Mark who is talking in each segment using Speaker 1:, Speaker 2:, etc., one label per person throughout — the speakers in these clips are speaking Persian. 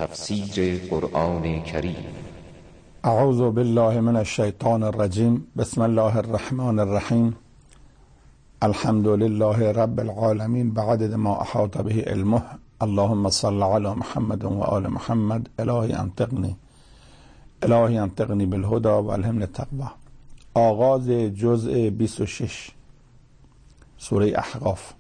Speaker 1: تفسیر قرآن کریم.
Speaker 2: اعوذ بالله من الشیطان الرجیم. بسم الله الرحمن الرحیم. الحمد لله رب العالمین بعدد ما احاط به علمه. اللهم صل علی محمد و آل محمد. الهی انطقنی بالهدى و الهمنی التقوی. آغاز جزء 26 سوره احقاف.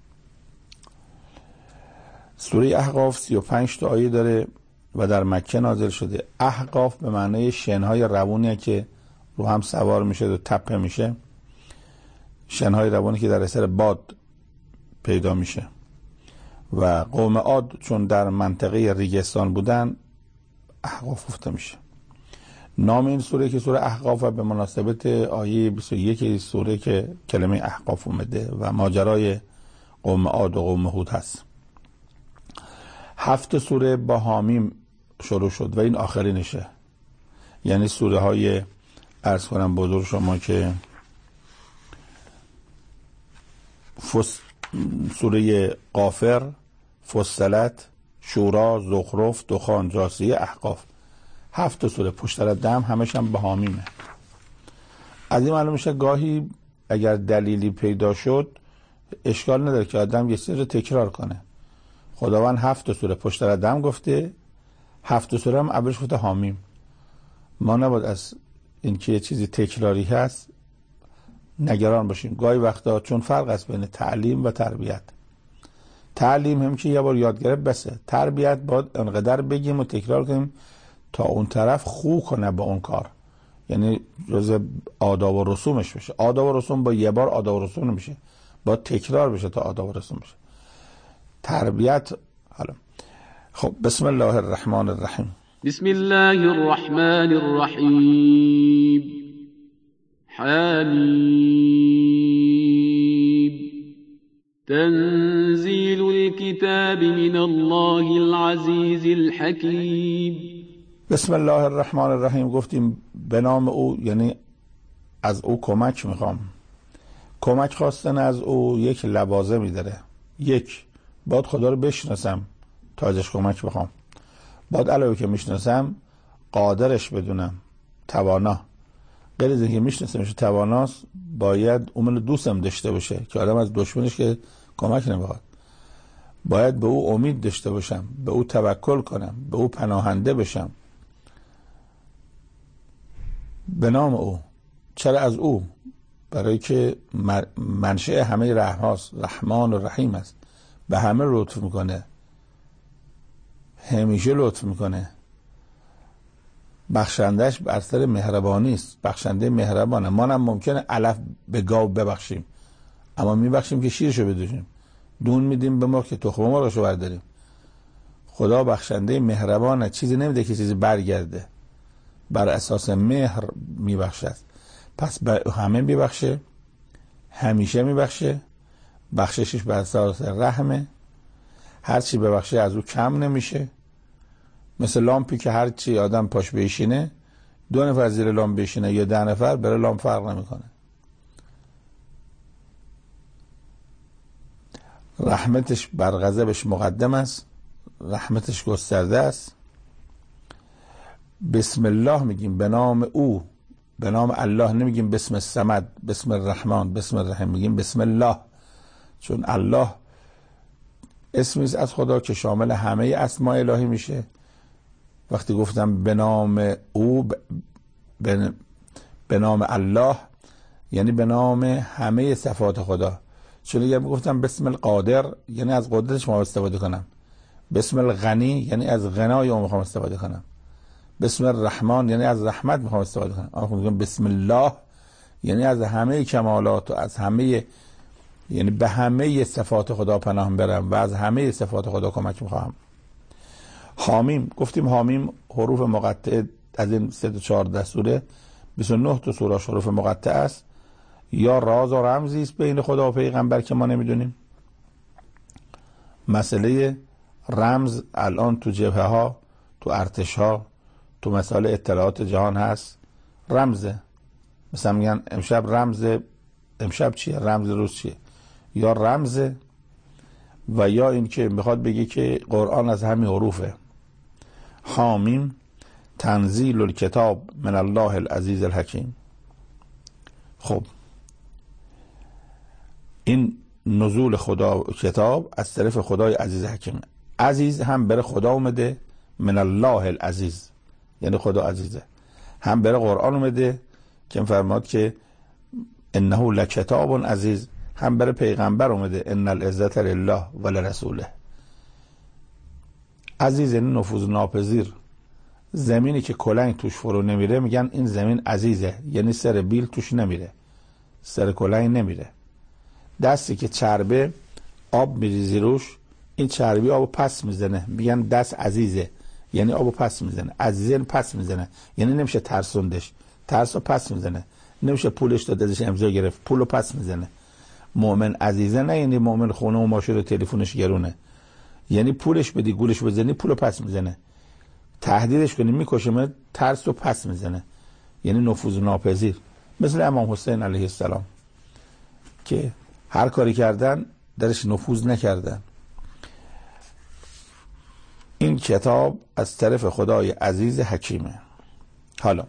Speaker 2: سوره احقاف 35 تا آیه داره و در مکه نازل شده. احقاف به معنی شنهای روونیه که رو هم سوار میشه و تپه میشه. شنهای روونی که در اثر باد پیدا میشه. و قوم عاد چون در منطقه ریگستان بودن احقاف گفته میشه. نام این سوره که سوره احقاف به مناسبت آیه 21 سوره که کلمه احقاف اومده و ماجرای قوم عاد و قوم هود هست. 7 سوره با حامیم شروع شد و این آخرینشه. یعنی سوره های عرض کنم بزرگ شما که سوره غافر، فصلت، شورا، زخرف، دخان، جاثیه، احقاف. 7 سوره پشت سر هم همش هم با حامیمه. از این معلوم میشه گاهی اگر دلیلی پیدا شد اشکال نداره که آدم یه سری رو تکرار کنه. خداوند 7 سوره پشت سر دم گفته، 7 سوره هم اولش گفته حامیم. ما نباید از اینکه یه چیزی تکراری هست نگران باشیم. گاهی وقتا چون فرق است بین تعلیم و تربیت. تعلیم هم که یه بار یاد گرفت بسه. تربیت باید انقدر بگیم و تکرار کنیم تا اون طرف خو کنه با اون کار. یعنی جز آداب و رسومش بشه. آداب و رسوم با یه بار آداب و رسوم نمیشه. با تکرار بشه تا آداب و رسوم بشه. تربیت. حالا خب بسم الله الرحمن الرحیم.
Speaker 3: بسم الله الرحمن الرحیم. حمیم. تنزیل الكتاب من الله العزیز الحکیم.
Speaker 2: بسم الله الرحمن الرحیم. گفتیم به نام او، یعنی از او کمک میخوام. کمک خواستن از او یک لوازمی داره. یک، باید خدا رو بشناسم تا ازش کمک بخوام. باید علاوه که میشناسم قادرش بدونم، توانا. غیر از اینکه میشناسمش تواناست، باید اون دوستم داشته باشه که آدم از دشمنش که کمک نمیخواد. باید به او امید داشته باشم، به او توکل کنم، به او پناهنده بشم. به نام او. چرا از او؟ برای که منشأ همه رحم هاست. رحمان و رحیم است. به همه لطف میکنه. همیشه لطف میکنه. بخشندش بر سر مهربانی است. بخشنده مهربانه. ما هم ممکنه علف به گاو ببخشیم، اما میبخشیم که شیرشو بدوشیم. دون میدیم به ما که تخم مرغشو برداریم. خدا بخشنده مهربانه. چیزی نمیده که چیزی برگرده. بر اساس مهر میبخشد. پس همه میبخشه، همیشه میبخشه. بخششش بر اساس رحمه. هرچی ببخشه از او کم نمیشه. مثل لامپی که هرچی آدم پاش بشینه، 2 نفر زیر لامپ بشینه یا 10 نفر، برای لامپ فرق نمیکنه. رحمتش بر غضبش مقدم است. رحمتش گسترده است. بسم الله میگیم، به نام او، به نام الله. نمیگیم بسم الصمد، بسم الرحمن، بسم الرحیم. میگیم بسم الله، چون الله اسمی است از خدا که شامل همه اسماء الهی میشه. وقتی گفتم به نام او، به نام الله، یعنی به نام همه صفات خدا. چون اگر گفتم بسم القادر، یعنی از قدرتش ما استفاده کنم. بسم الغنی، یعنی از غنای اون میخوام استفاده کنم. بسم الرحمن، یعنی از رحمت میخوام استفاده کنم. اما بسم الله یعنی از همه کمالات و از همه، یعنی به همه صفات خدا پناه برم و از همه صفات خدا کمک میخوام. حامیم. گفتیم حامیم حروف مقطعه از این 3-4 سوره 29 تا سوره حروف مقطعه است. یا راز و رمزی است بین خدا و پیغمبر که ما نمیدونیم. مسئله رمز الان تو جبهه ها، تو ارتش ها، تو مسائل اطلاعات جهان هست. رمزه. مثلا میگن امشب رمز، امشب چیه؟ رمز روز چیه؟ یا رمزه و یا این که میخواد بگه که قرآن از همین حروفه. حامیم تنزیل الکتاب من الله العزیز الحکیم. خب این نزول خدا کتاب از طرف خدای عزیز حکیم. عزیز هم بره خدا اومده، من الله العزیز یعنی خدا عزیزه، هم بره قرآن اومده که فرماد که انه لکتاب عزیز، هم بره پیغمبر اومده ان العزت لله ولرسوله. عزیز یعنی نفوذ ناپذیر. زمینی که کلنگ توش فرو نمیره میگن این زمین عزیزه، یعنی سر بیل توش نمیره، سر کلنگ نمیره. دستی که چربه آب میریزی روش، این چربی آبو پس میزنه، میگن دست عزیزه یعنی آبو پس میزنه. عزیزه پس میزنه یعنی نمیشه ترسوندش، ترسو پس میزنه، نمیشه پولش داد ازش امضا گرفت، پولو پس میزنه. مؤمن عزیزه نه یعنی مؤمن خونه و ماشین و تلفنش گرونه، یعنی پولش بدی گولش بزنی پولو پس میزنه، تهدیدش کنی میکشه ترس رو پس میزنه، یعنی نفوذ ناپذیر. مثل امام حسین علیه السلام که هر کاری کردن درش نفوذ نکردن. این کتاب از طرف خدای عزیز حکیمه. حالا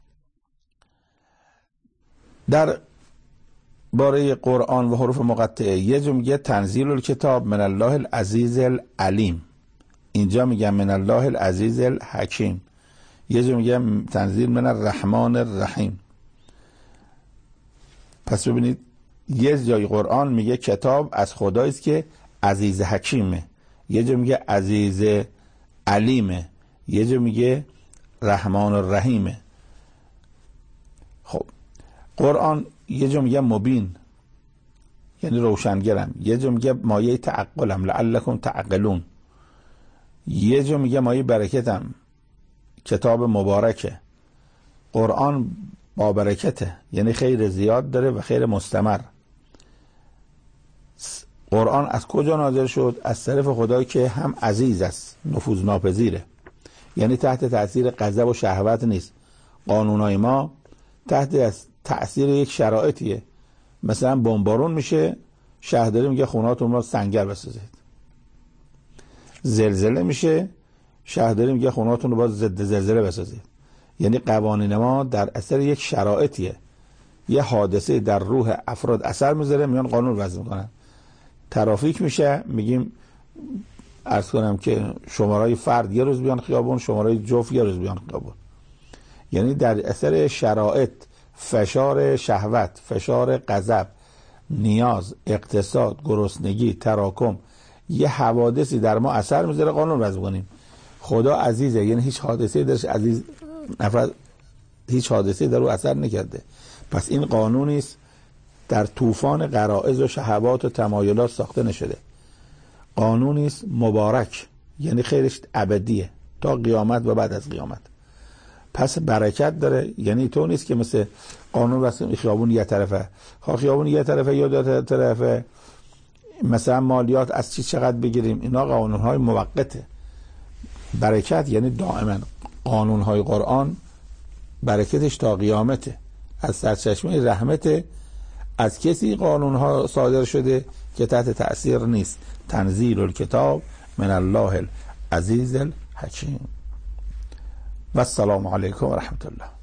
Speaker 2: در باره قرآن و حروف مقطعه یه جا میگه تنزیل الکتاب من الله العزیز العلیم، اینجا میگه من الله العزیز الحکیم، یه جا میگه تنزیل من الرحمن الرحیم. پس ببینید یه جای قرآن میگه کتاب از خداییست که عزیز حکیمه، یه جا میگه عزیز علیمه، یه جا میگه رحمان الرحیمه. خب قرآن یه جا میگه مبین یعنی روشنگرم، یه جا میگه مایه تعقلم لعلکم تعقلون، یه جا میگه مایه برکتم کتاب مبارکه. قرآن با برکته یعنی خیر زیاد داره و خیر مستمر. قرآن از کجا نازل شد؟ از طرف خدایی که هم عزیز است، نفوذ ناپذیره، یعنی تحت تأثیر غضب و شهوت نیست. قانونای ما تحت تأثیر یک شرایطیه، مثلا بمبارون میشه شهرداری میگه خونهاتون رو سنگر بسازید، زلزله میشه شهرداری میگه خونهاتون رو باز ضد زلزله بسازید. یعنی قوانین ما در اثر یک شرایطیه، یه حادثه در روح افراد اثر میذاره میان قانون وضع میکنن. ترافیک میشه میگیم عرض کنم که شمارای فرد یه روز بیان خیابون، شمارای جفت یه روز بیان خیابون. یعنی در اثر شرایط، فشار شهوت، فشار غضب، نیاز، اقتصاد، گرسنگی، تراکم، یه حوادثی در ما اثر میذاره قانون وضع کنیم. خدا عزیزه یعنی هیچ حادثه‌ای درش عزیز هیچ حادثه‌ای در او اثر نکرده. پس این قانونی است در طوفان غرائز و شهوات و تمایلات ساخته نشده. قانونی است مبارک یعنی خیرش ابدیه تا قیامت و بعد از قیامت. پس برکت داره، یعنی تو نیست که مثل قانون واسه خیابون یه طرفه، خیابون یه طرفه یا دو طرفه، مثلا مالیات از چی چقدر بگیریم، اینا قانون‌های موقته. برکت یعنی دائما. قانون‌های قرآن برکتش تا قیامته، از سرچشمه رحمت. از کسی قانون‌ها صادر شده که تحت تأثیر نیست. تنزیل الکتاب من الله العزیز الحکیم. و السلام علیکم و رحمت الله.